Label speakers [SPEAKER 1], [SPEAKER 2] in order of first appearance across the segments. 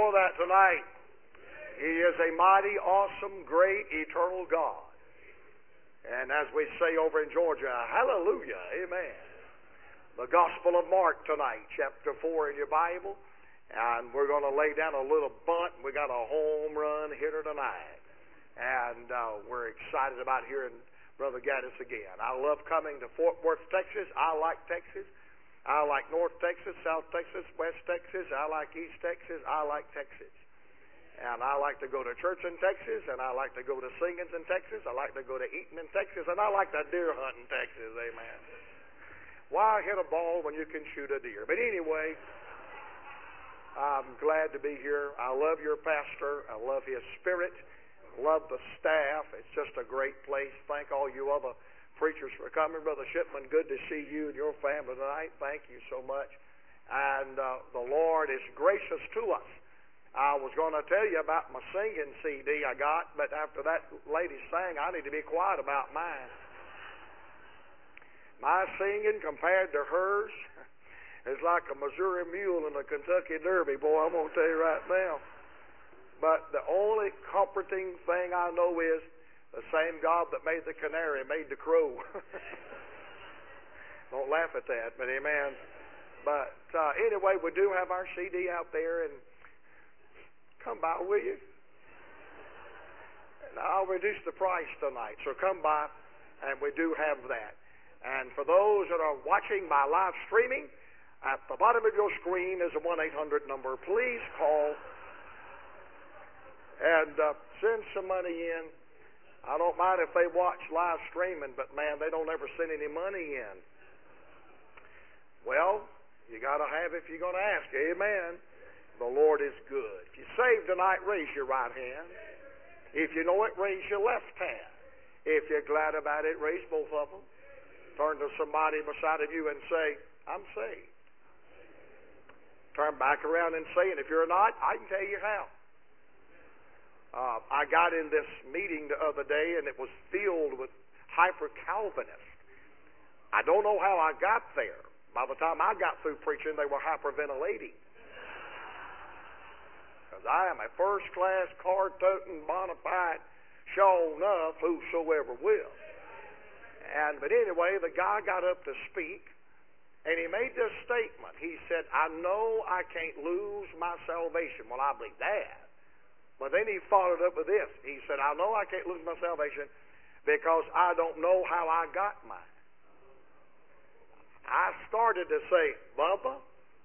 [SPEAKER 1] know that tonight? He is a mighty, awesome, great, eternal God. And as we say over in Georgia, hallelujah, amen. The Gospel of Mark tonight, chapter 4 in your Bible. And we're going to lay down a little bunt. We got a home run hitter tonight. And we're excited about hearing Brother Gaddis again. I love coming to Fort Worth, Texas. I like Texas. I like North Texas, South Texas, West Texas. I like East Texas. I like Texas. And I like to go to church in Texas, and I like to go to singings in Texas. I like to go to eating in Texas, and I like to deer hunt in Texas. Amen. Why hit a ball when you can shoot a deer? But anyway, I'm glad to be here. I love your pastor. I love his spirit. Love the staff. It's just a great place. Thank all you other preachers for coming. Brother Shipman, good to see you and your family tonight. Thank you so much. And the Lord is gracious to us. I was going to tell you about my singing CD I got, but after that lady sang, I need to be quiet about mine. My singing compared to hers is like a Missouri Mule in a Kentucky Derby. Boy, I'm going to tell you right now. But the only comforting thing I know is the same God that made the canary made the crow. Don't laugh at that, but amen. But anyway, we do have our CD out there, and come by, will you? And I'll reduce the price tonight, so come by, and we do have that. And for those that are watching by live streaming, at the bottom of your screen is a 1-800 number. Please call and send some money in. I don't mind if they watch live streaming, but man, they don't ever send any money in. Well, you got to have if you're going to ask. Amen. The Lord is good. If you're saved tonight, raise your right hand. If you know it, raise your left hand. If you're glad about it, raise both of them. Turn to somebody beside of you and say, I'm saved. Turn back around and say it. If you're not, I can tell you how. I got in this meeting the other day, and it was filled with hyper-Calvinists. I don't know how I got there. By the time I got through preaching, they were hyperventilating. Because I am a first-class, card-toting, bona fide, sure enough, whosoever will. But anyway, the guy got up to speak, and he made this statement. He said, I know I can't lose my salvation. Well, I believe that. But then he followed up with this. He said, I know I can't lose my salvation because I don't know how I got mine. I started to say, Bubba.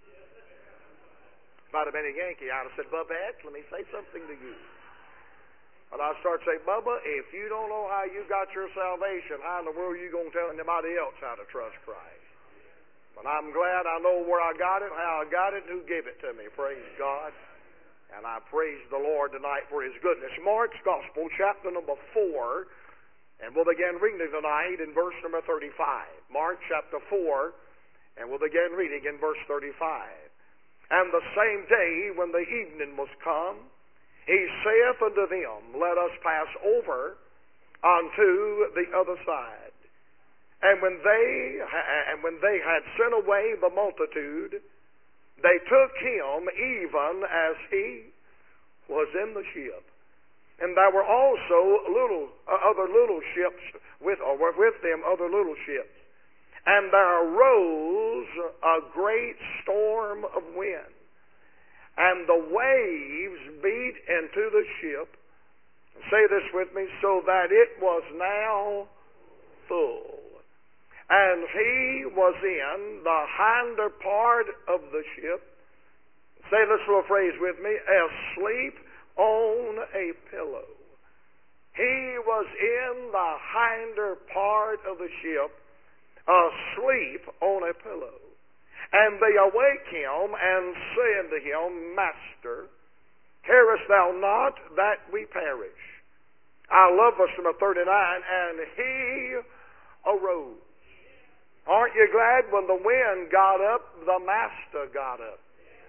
[SPEAKER 1] If I'd have been a Yankee, I'd have said, Bubba, let me say something to you. But I started to say, Bubba, if you don't know how you got your salvation, how in the world are you going to tell anybody else how to trust Christ? But I'm glad I know where I got it, how I got it, and who gave it to me. Praise God. And I praise the Lord tonight for His goodness. Mark's Gospel, chapter number 4, and we'll begin reading tonight in verse number 35. Mark chapter 4, and we'll begin reading in verse 35. And the same day when the evening was come, He saith unto them, Let us pass over unto the other side. And when they had sent away the multitude, they took Him even as He was in the ship. And there were also other little ships with them other little ships. And there arose a great storm of wind, and the waves beat into the ship. Say this with me, so that it was now full. And he was in the hinder part of the ship. Say this little phrase with me, asleep on a pillow. He was in the hinder part of the ship, asleep on a pillow. And they awake him and say unto him, Master, carest thou not that we perish? I love verse number 39, and he arose. Aren't you glad when the wind got up, the Master got up?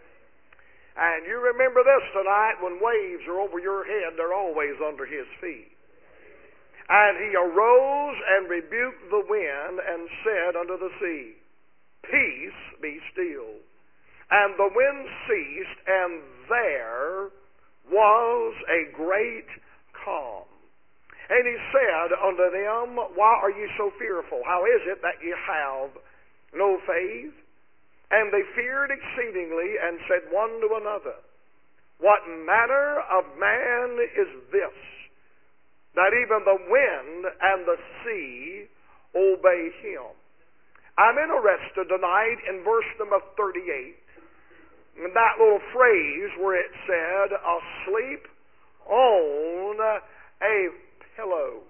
[SPEAKER 1] And you remember this tonight, when waves are over your head, they're always under His feet. And He arose and rebuked the wind and said unto the sea, Peace, be still. And the wind ceased, and there was a great calm. And he said unto them, Why are ye so fearful? How is it that ye have no faith? And they feared exceedingly, and said one to another, What manner of man is this, that even the wind and the sea obey him? I'm interested tonight in verse number 38. And that little phrase where it said, asleep on a pillow.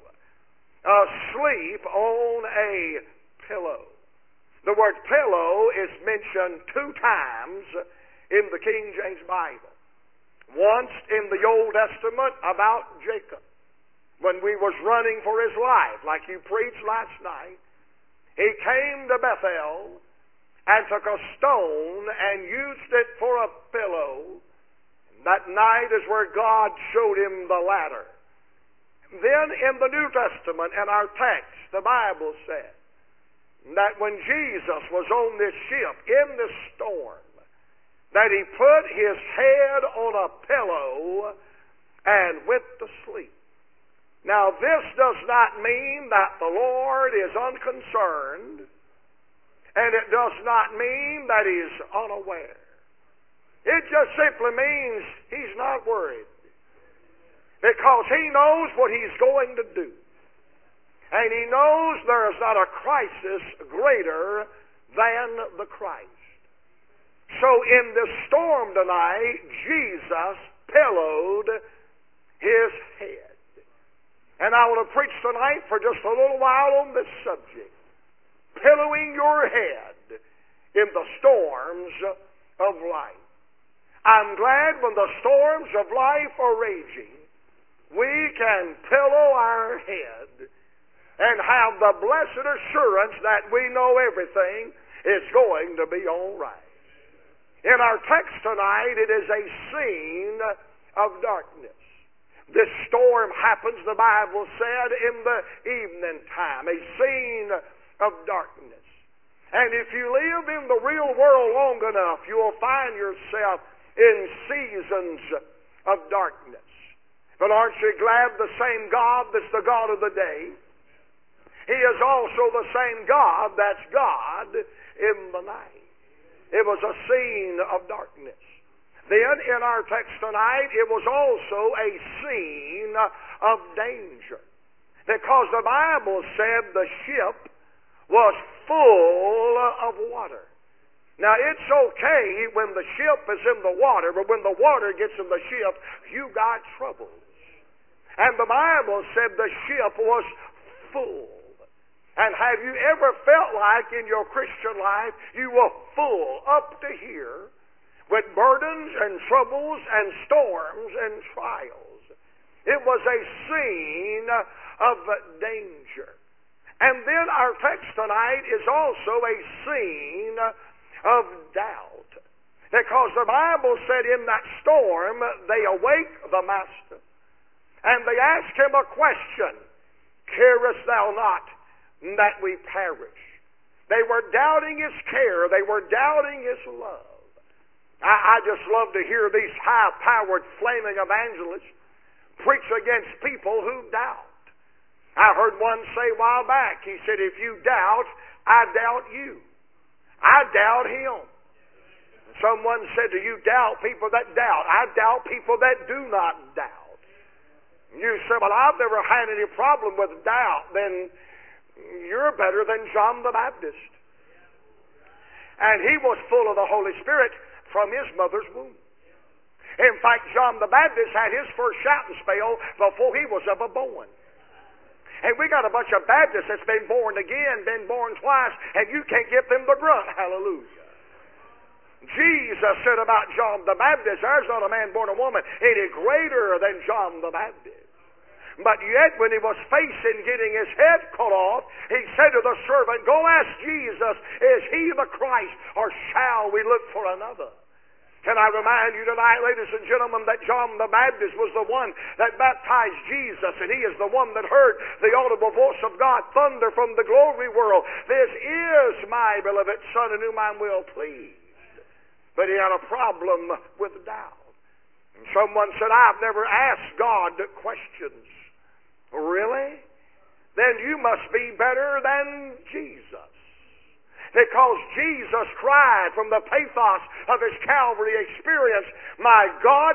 [SPEAKER 1] Asleep on a pillow. The word pillow is mentioned 2 times in the King James Bible. Once in the Old Testament about Jacob, when we was running for his life, like you preached last night. He came to Bethel and took a stone and used it for a pillow. That night is where God showed him the ladder. Then in the New Testament, in our text, the Bible said that when Jesus was on this ship, in this storm, that he put his head on a pillow and went to sleep. Now this does not mean that the Lord is unconcerned, and it does not mean that he's unaware. It just simply means he's not worried, because he knows what he's going to do. And he knows there is not a crisis greater than the Christ. So in this storm tonight, Jesus pillowed his head. And I want to preach tonight for just a little while on this subject. Pillowing your head in the storms of life. I'm glad when the storms of life are raging, we can pillow our head and have the blessed assurance that we know everything is going to be all right. In our text tonight, it is a scene of darkness. This storm happens, the Bible said, in the evening time, a scene of darkness. And if you live in the real world long enough, you will find yourself in seasons of darkness. But aren't you glad the same God that's the God of the day, He is also the same God that's God in the night. It was a scene of darkness. Then in our text tonight, it was also a scene of danger. Because the Bible said the ship was full of water. Now it's okay when the ship is in the water, but when the water gets in the ship, you got troubles. And the Bible said the ship was full. And have you ever felt like in your Christian life you were full up to here with burdens and troubles and storms and trials? It was a scene of danger. And then our text tonight is also a scene of doubt. Because the Bible said in that storm they awake the master and they ask him a question, carest thou not that we perish? They were doubting his care. They were doubting his love. I just love to hear these high-powered flaming evangelists preach against people who doubt. I heard one say a while back, he said, if you doubt, I doubt you. I doubt him. Someone said, do you doubt people that doubt? I doubt people that do not doubt. You say, well, I've never had any problem with doubt. Then you're better than John the Baptist. And he was full of the Holy Spirit from his mother's womb. In fact, John the Baptist had his first shouting spell before he was ever born. And we got a bunch of Baptists that's been born again, been born twice, and you can't get them to grunt. Hallelujah. Jesus said about John the Baptist, there's not a man born of woman any greater than John the Baptist. But yet when he was facing getting his head cut off, he said to the servant, go ask Jesus, is he the Christ, or shall we look for another? Can I remind you tonight, ladies and gentlemen, that John the Baptist was the one that baptized Jesus, and he is the one that heard the audible voice of God thunder from the glory world. This is my beloved Son in whom I'm well pleased. but he had a problem with doubt. And someone said, I've never asked God questions. Really? Then you must be better than Jesus. Because Jesus cried from the pathos of his Calvary experience, my God,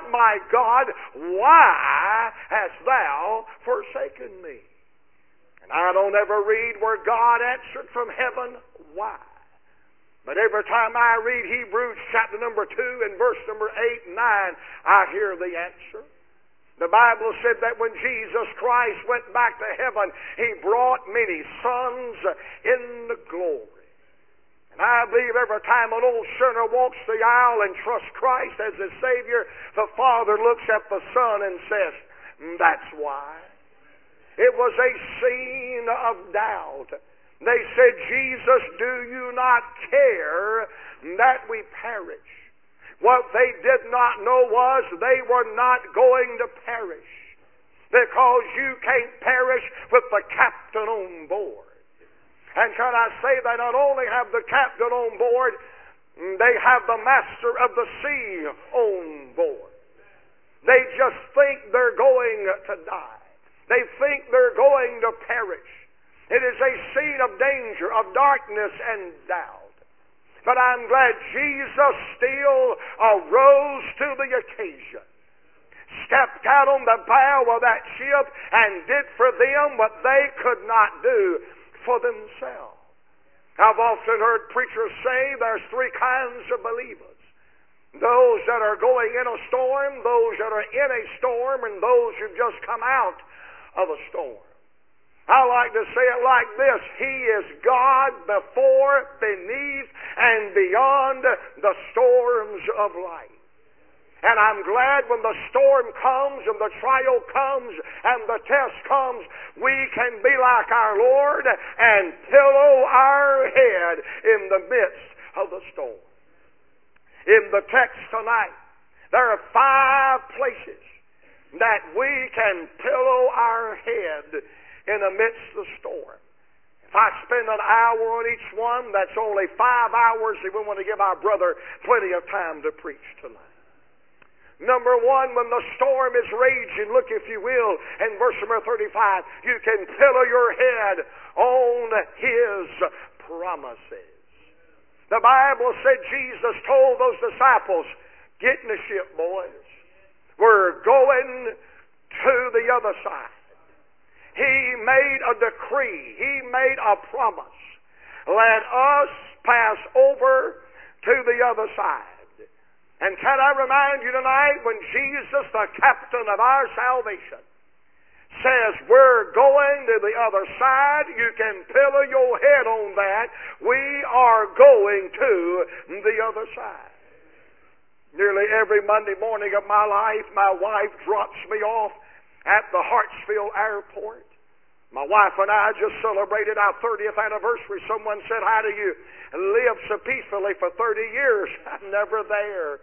[SPEAKER 1] why hast thou forsaken me? And I don't ever read where God answered from heaven, why? But every time I read Hebrews chapter number 2 and verse number 8 and 9, I hear the answer. The Bible said that when Jesus Christ went back to heaven, he brought many sons in the glory. And I believe every time an old sinner walks the aisle and trusts Christ as his Savior, the Father looks at the Son and says, that's why. It was a scene of doubt. They said, Jesus, do you not care that we perish? What they did not know was they were not going to perish, because you can't perish with the captain on board. And can I say that not only have the captain on board, they have the master of the sea on board. They just think they're going to die. They think they're going to perish. It is a scene of danger, of darkness and doubt. But I'm glad Jesus still arose to the occasion, stepped out on the bow of that ship and did for them what they could not do for themselves. I've often heard preachers say there's three kinds of believers. Those that are going in a storm, those that are in a storm, and those who've just come out of a storm. I like to say it like this: He is God before, beneath, and beyond the storms of life. And I'm glad when the storm comes and the trial comes and the test comes, we can be like our Lord and pillow our head in the midst of the storm. In the text tonight, there are 5 places that we can pillow our head in the midst of the storm. If I spend an hour on each one, that's only 5 hours, and we want to give our brother plenty of time to preach tonight. Number 1, when the storm is raging, look if you will, in verse number 35, you can pillow your head on His promises. The Bible said Jesus told those disciples, get in the ship, boys. We're going to the other side. He made a decree. He made a promise. Let us pass over to the other side. And can I remind you tonight, when Jesus, the captain of our salvation, says we're going to the other side, you can pillow your head on that. We are going to the other side. Nearly every Monday morning of my life, my wife drops me off at the Hartsfield Airport. My wife and I just celebrated our 30th anniversary. Someone said, how do you live so peacefully for 30 years? I'm never there.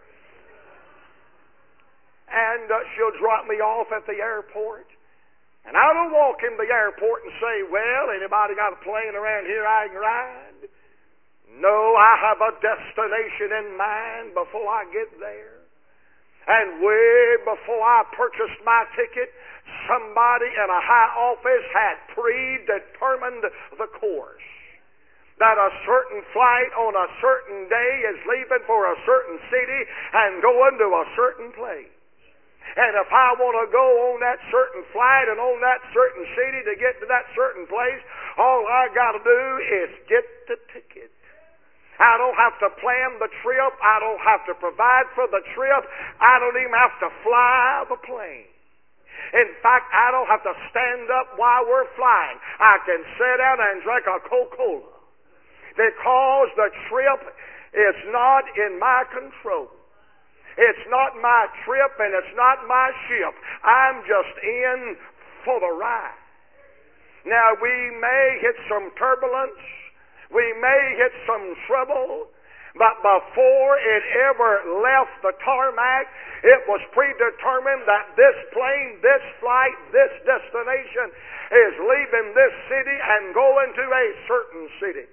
[SPEAKER 1] And she'll drop me off at the airport. And I don't walk in the airport and say, well, anybody got a plane around here I can ride? No, I have a destination in mind before I get there. And way before I purchased my ticket, somebody in a high office had predetermined the course. That a certain flight on a certain day is leaving for a certain city and going to a certain place. And if I want to go on that certain flight and on that certain city to get to that certain place, all I got to do is get the ticket. I don't have to plan the trip. I don't have to provide for the trip. I don't even have to fly the plane. In fact, I don't have to stand up while we're flying. I can sit down and drink a Coca-Cola, because the trip is not in my control. It's not my trip and it's not my ship. I'm just in for the ride. Now, we may hit some turbulence. We may hit some trouble. But before it ever left the tarmac, it was predetermined that this plane, this flight, this destination is leaving this city and going to a certain city.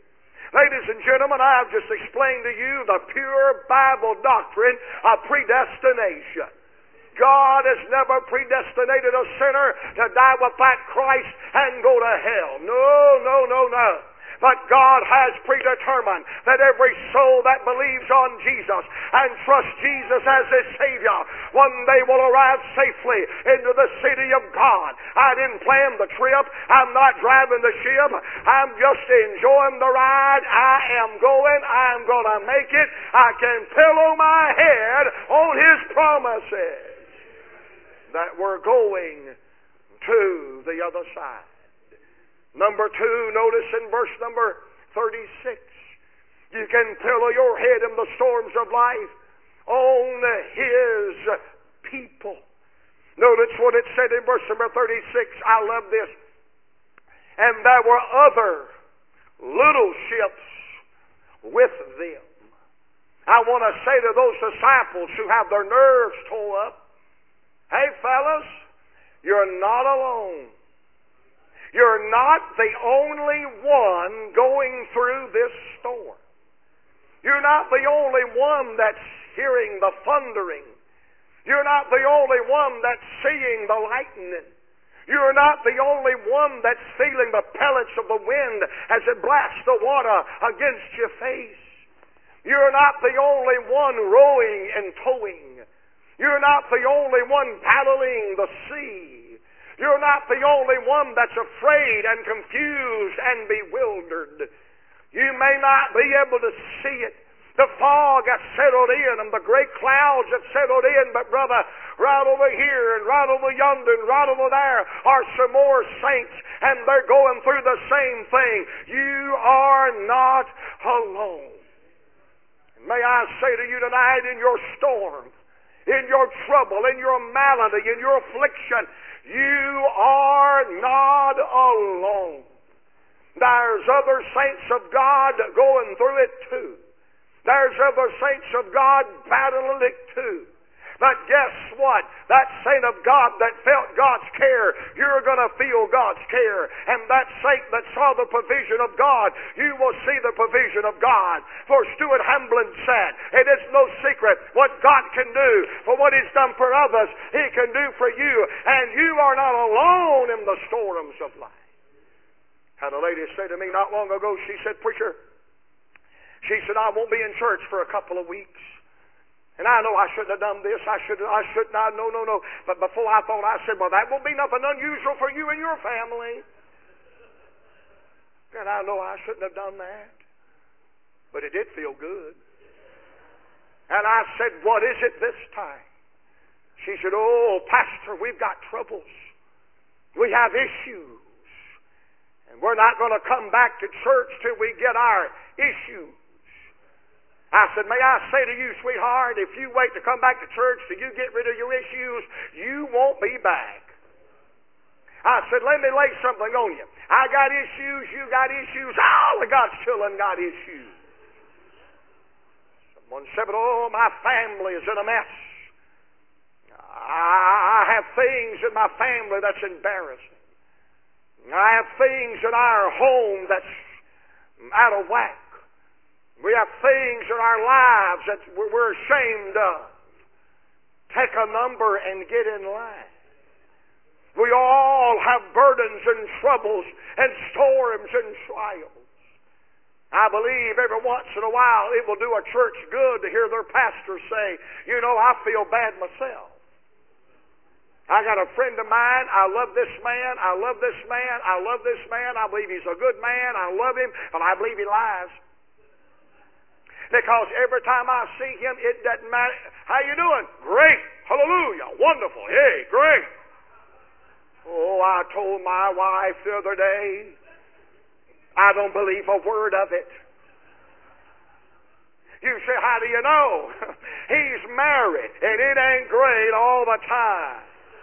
[SPEAKER 1] Ladies and gentlemen, I have just explained to you the pure Bible doctrine of predestination. God has never predestinated a sinner to die without Christ and go to hell. No, no, no, no. But God has predetermined that every soul that believes on Jesus and trusts Jesus as his Savior one day will arrive safely into the city of God. I didn't plan the trip. I'm not driving the ship. I'm just enjoying the ride. I am going. I'm going to make it. I can pillow my head on his promises that we're going to the other side. Number 2, notice in verse number 36, you can pillow your head in the storms of life on his people. Notice what it said in verse number 36. I love this. And there were other little ships with them. I want to say to those disciples who have their nerves tore up, hey fellas, you're not alone. You're not the only one going through this storm. You're not the only one that's hearing the thundering. You're not the only one that's seeing the lightning. You're not the only one that's feeling the pellets of the wind as it blasts the water against your face. You're not the only one rowing and towing. You're not the only one paddling the sea. You're not the only one that's afraid and confused and bewildered. You may not be able to see it. The fog has settled in and the great clouds have settled in, but brother, right over here and right over yonder and right over there are some more saints and they're going through the same thing. You are not alone. And may I say to you tonight, in your storm, in your trouble, in your malady, in your affliction, you are not alone. There's other saints of God going through it too. There's other saints of God battling it too. But guess what? That saint of God that felt God's care, you're going to feel God's care. And that saint that saw the provision of God, you will see the provision of God. For Stuart Hamblin said, it is no secret what God can do. For what He's done for others, He can do for you. And you are not alone in the storms of life. Had a lady say to me not long ago, she said, preacher, she said, I won't be in church for a couple of weeks. And I know I shouldn't have done this. I shouldn't. No. But before I thought, I said, well, that won't be nothing unusual for you and your family. And I know I shouldn't have done that. But it did feel good. And I said, what is it this time? She said, oh, Pastor, we've got troubles. We have issues. And we're not going to come back to church till we get our issues. I said, may I say to you, sweetheart, if you wait to come back to church till you get rid of your issues, you won't be back. I said, let me lay something on you. I got issues, you got issues, all of God's children got issues. Someone said, but oh, my family is in a mess. I have things in my family that's embarrassing. I have things in our home that's out of whack. We have things in our lives that we're ashamed of. Take a number and get in line. We all have burdens and troubles and storms and trials. I believe every once in a while it will do a church good to hear their pastor say, you know, I feel bad myself. I got a friend of mine. I love this man. I love this man. I love this man. I believe he's a good man. I love him, but I believe he lies. Because every time I see him, it doesn't matter. How you doing? Great. Hallelujah. Wonderful. Hey, great. Oh, I told my wife the other day, I don't believe a word of it. You say, how do you know? He's married, and it ain't great all the time.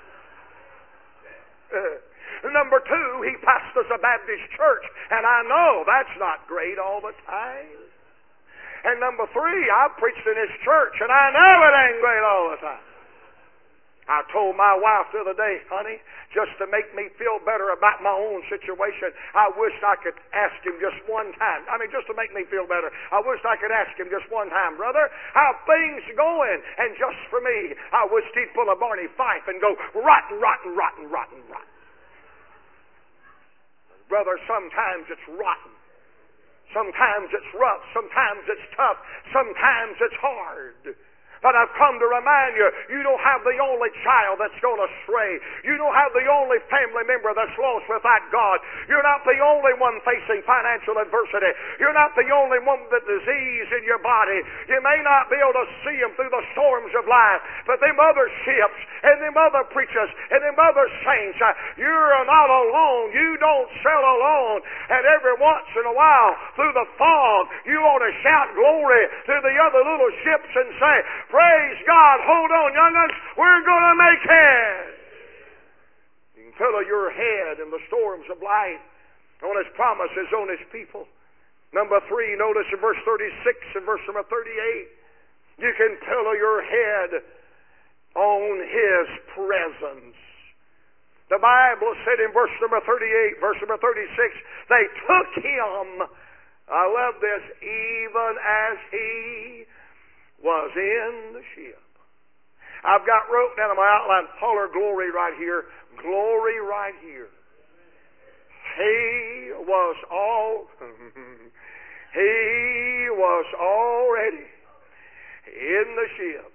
[SPEAKER 1] Number 2, he pastors a Baptist church, and I know that's not great all the time. And number 3, I've preached in his church, and I know it ain't great all the time. I told my wife the other day, honey, just to make me feel better about my own situation, I wish I could ask him just one time. Just to make me feel better, I wish I could ask him just one time, brother, how things going? And just for me, I wish he'd pull a Barney Fife and go, rotten, rotten, rotten, rotten, rotten. Brother, sometimes it's rotten. Sometimes it's rough. Sometimes it's tough. Sometimes it's hard. But I've come to remind you, you don't have the only child that's going astray. You don't have the only family member that's lost without God. You're not the only one facing financial adversity. You're not the only one with disease in your body. You may not be able to see them through the storms of life, but them other ships and them other preachers and them other saints, you're not alone. You don't sail alone. And every once in a while, through the fog, you want to shout glory to the other little ships and say, praise God, hold on, young'uns, we're going to make it. You can pillow your head in the storms of life on His promises, on His people. Number 3, notice in verse 36 and verse number 38, you can pillow your head on His presence. The Bible said in verse number 38, verse number 36, they took Him, I love this, even as He was in the ship. I've got wrote down in my outline, holler glory right here, glory right here. He was already in the ship.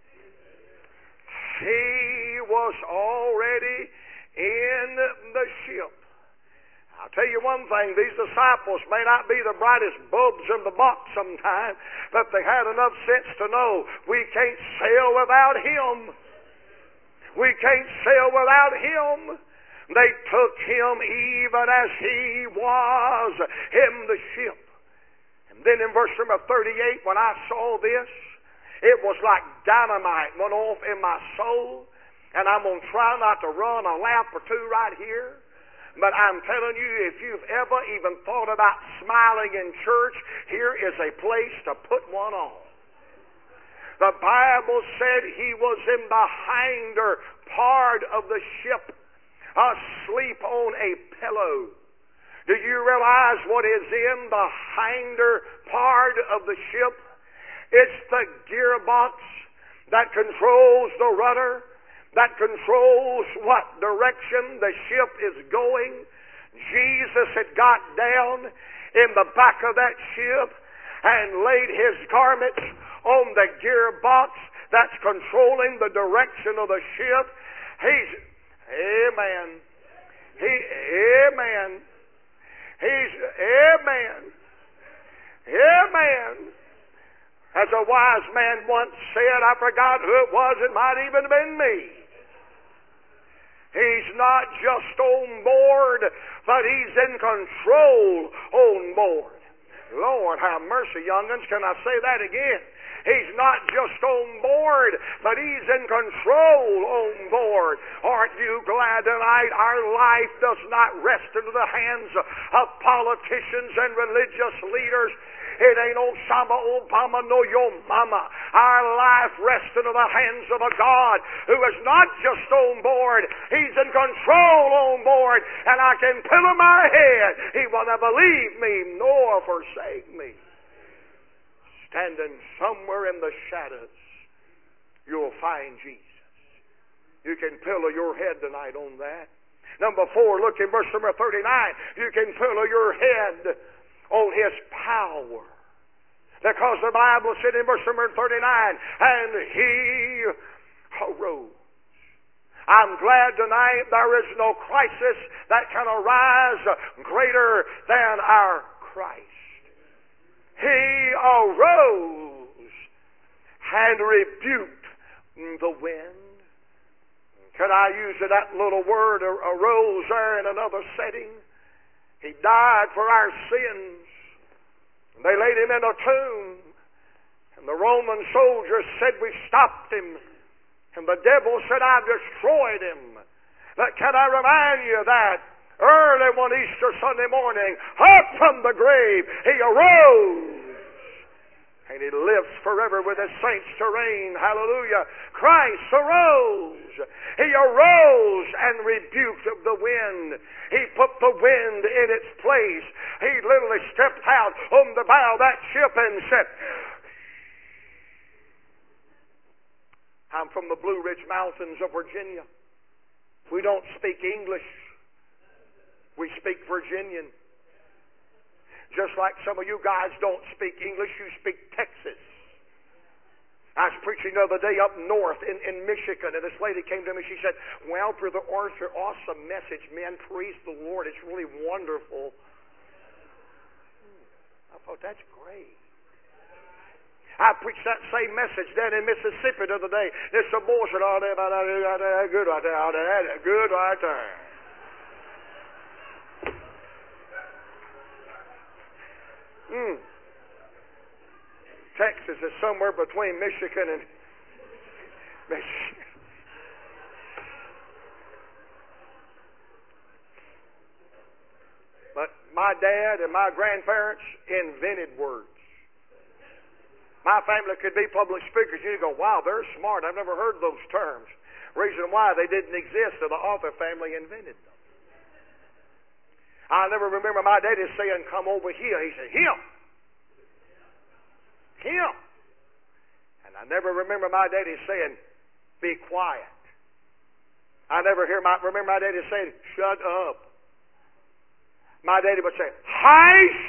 [SPEAKER 1] He was already in the ship. I'll tell you one thing, these disciples may not be the brightest bulbs in the box sometime, but they had enough sense to know we can't sail without Him. We can't sail without Him. They took Him even as He was in the ship. And then in verse number 38, when I saw this, it was like dynamite went off in my soul. And I'm going to try not to run a lap or two right here. But I'm telling you, if you've ever even thought about smiling in church, here is a place to put one on. The Bible said He was in the hinder part of the ship, asleep on a pillow. Do you realize what is in the hinder part of the ship? It's the gearbox that controls the rudder, that controls what direction the ship is going. Jesus had got down in the back of that ship and laid His garments on the gearbox that's controlling the direction of the ship. He's, amen. Amen. As a wise man once said, I forgot who it was, it might even have been me. He's not just on board, but He's in control on board. Lord, have mercy, young'uns. Can I say that again? He's not just on board, but He's in control on board. Aren't you glad tonight our life does not rest into the hands of politicians and religious leaders? It ain't old Samba Obama nor your mama. Our life rests into the hands of a God who is not just on board. He's in control on board. And I can pillow my head. He will never leave me nor forsake me. Standing somewhere in the shadows, you'll find Jesus. You can pillow your head tonight on that. Number 4, look in verse number 39. You can pillow your head on His power. Because the Bible said in verse number 39, and He arose. I'm glad tonight there is no crisis that can arise greater than our Christ. He arose and rebuked the wind. Can I use that little word, arose, there in another setting? He died for our sins. They laid Him in a tomb. And the Roman soldiers said, we stopped Him. And the devil said, I've destroyed Him. But can I remind you that early one Easter Sunday morning, up from the grave, He arose. And He lives forever with His saints to reign. Hallelujah. Christ arose. He arose and rebuked the wind. He put the wind in its place. He literally stepped out on the bow of that ship and said, I'm from the Blue Ridge Mountains of Virginia. We don't speak English. We speak Virginian. Just like some of you guys don't speak English, you speak Texas. I was preaching the other day up north in Michigan, and this lady came to me. She said, well, Brother Arthur, awesome message, man. Praise the Lord. It's really wonderful. I thought, that's great. I preached that same message down in Mississippi the other day. There's some boys that are there, good right there, good right there. Texas is somewhere between Michigan and Michigan. But my dad and my grandparents invented words. My family could be public speakers. You go, wow, they're smart. I've never heard those terms. Reason why they didn't exist, so the Arthur family invented them. I never remember my daddy saying, come over here. He said, him. Him. And I never remember my daddy saying, be quiet. I never remember my daddy saying, shut up. My daddy would say, hush.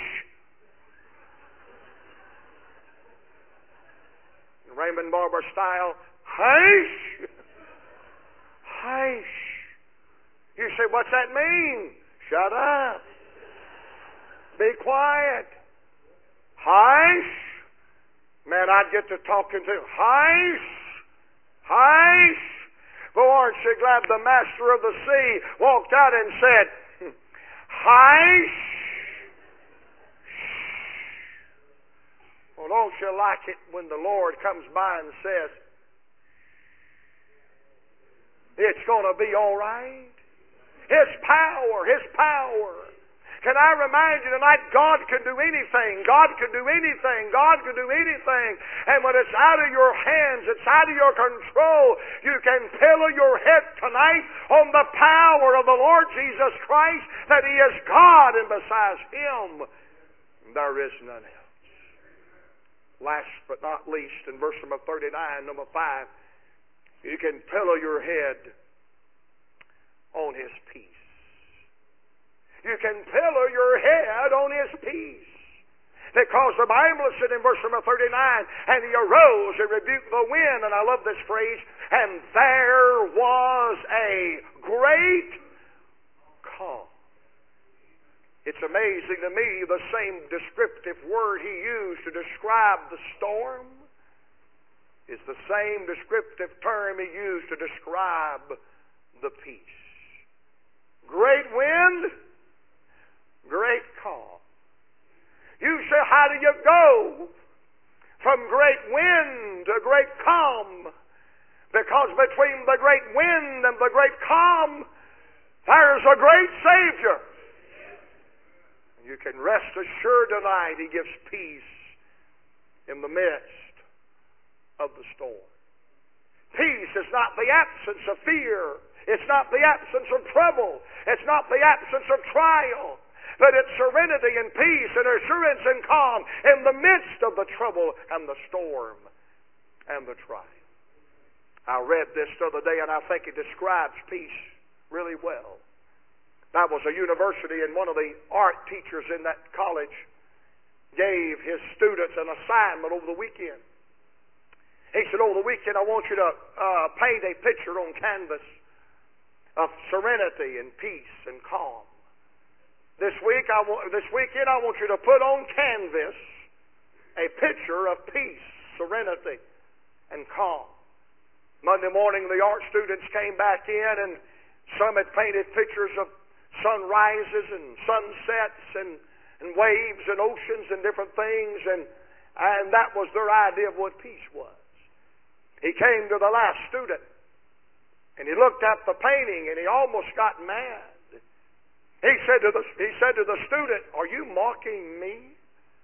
[SPEAKER 1] Raymond Barber style, hush. Hush. You say, what's that mean? Shut up. Be quiet. Hush. Man, I'd get to talking to hush. Hush. Well, aren't you glad the master of the sea walked out and said, hush. Well, don't you like it when the Lord comes by and says, it's going to be all right? His power, His power. Can I remind you tonight, God can do anything. God can do anything. God can do anything. And when it's out of your hands, it's out of your control, you can pillow your head tonight on the power of the Lord Jesus Christ, that He is God, and besides Him, there is none else. Last but not least, in verse number 39, number 5, you can pillow your head on His peace. You can pillow your head on His peace. Because the Bible said in verse number 39, and He arose and rebuked the wind, and I love this phrase, and there was a great calm. It's amazing to me the same descriptive word He used to describe the storm is the same descriptive term He used to describe the peace. Great wind, great calm. You say, how do you go from great wind to great calm? Because between the great wind and the great calm, there's a great Savior. You can rest assured tonight He gives peace in the midst of the storm. Peace is not the absence of fear. It's not the absence of trouble. It's not the absence of trial. But it's serenity and peace and assurance and calm in the midst of the trouble and the storm and the trial. I read this the other day, and I think it describes peace really well. That was a university, and one of the art teachers in that college gave his students an assignment over the weekend. He said, over the weekend, I want you to paint a picture on canvas of serenity and peace and calm. This weekend, I want you to put on canvas a picture of peace, serenity, and calm. Monday morning, the art students came back in, and some had painted pictures of sunrises and sunsets and waves and oceans and different things, and that was their idea of what peace was. He came to the last student, and he looked at the painting, and he almost got mad. He said to the student, "Are you mocking me?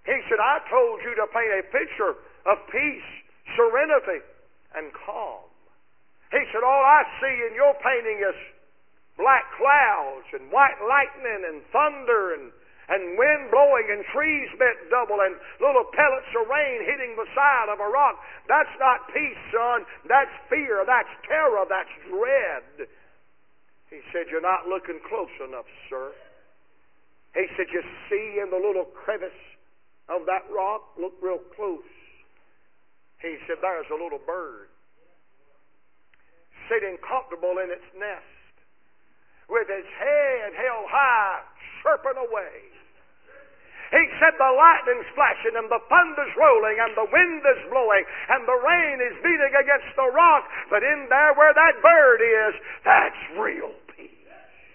[SPEAKER 1] He said, I told you to paint a picture of peace, serenity, and calm. He said, all I see in your painting is black clouds and white lightning and thunder and wind blowing and trees bent double and little pellets of rain hitting the side of a rock. That's not peace, son. That's fear. That's terror. That's dread. He said, you're not looking close enough, sir. He said, you see in the little crevice of that rock? Look real close. He said, there's a little bird sitting comfortable in its nest with its head held high, chirping away. He said the lightning's flashing and the thunder's rolling and the wind is blowing and the rain is beating against the rock, but in there where that bird is, that's real peace.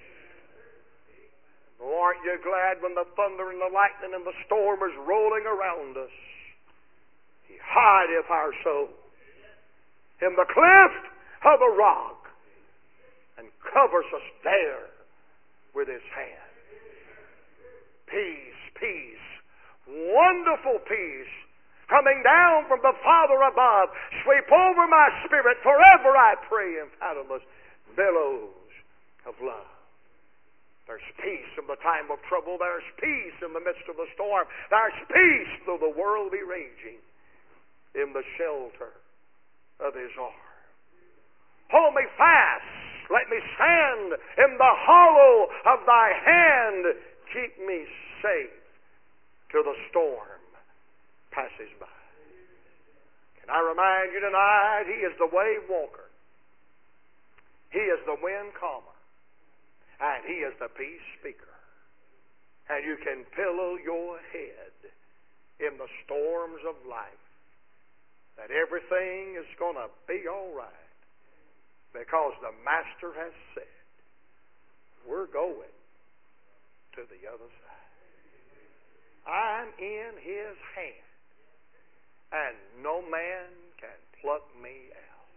[SPEAKER 1] Oh, aren't you glad when the thunder and the lightning and the storm is rolling around us? He hideth our soul in the cleft of a rock and covers us there with His hand. Peace, peace, wonderful peace coming down from the Father above. Sweep over my spirit forever, I pray, in fathomless billows of love. There's peace in the time of trouble. There's peace in the midst of the storm. There's peace though the world be raging in the shelter of His arm. Hold me fast. Let me stand in the hollow of Thy hand. Keep me safe till the storm passes by. Can I remind you tonight, He is the wave walker. He is the wind calmer. And He is the peace speaker. And you can pillow your head in the storms of life that everything is going to be all right. Because the Master has said, we're going to the other side. I'm in His hand, and no man can pluck me out.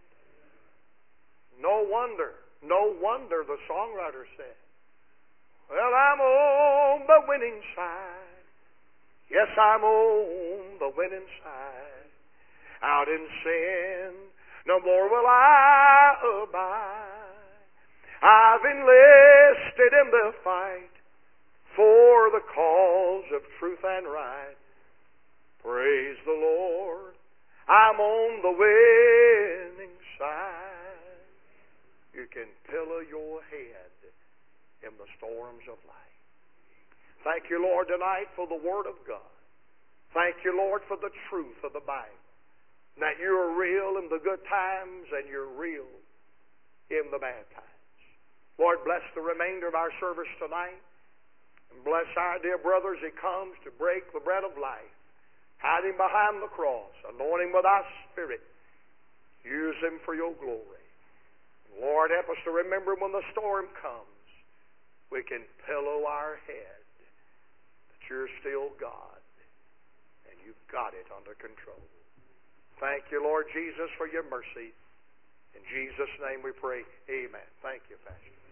[SPEAKER 1] No wonder the songwriter said, well, I'm on the winning side. Yes, I'm on the winning side. Out in sin, no more will I abide. I've enlisted in the fight for the cause of truth and right. Praise the Lord, I'm on the winning side. You can pillow your head in the storms of life. Thank you, Lord, tonight for the Word of God. Thank you, Lord, for the truth of the Bible. That you're real in the good times and you're real in the bad times. Lord, bless the remainder of our service tonight. And bless our dear brother as he comes to break the bread of life. Hide him behind the cross. Anoint him with thy Spirit. Use him for your glory. Lord, help us to remember when the storm comes, we can pillow our head that you're still God and you've got it under control. Thank you, Lord Jesus, for your mercy. In Jesus' name we pray. Amen. Thank you, Pastor.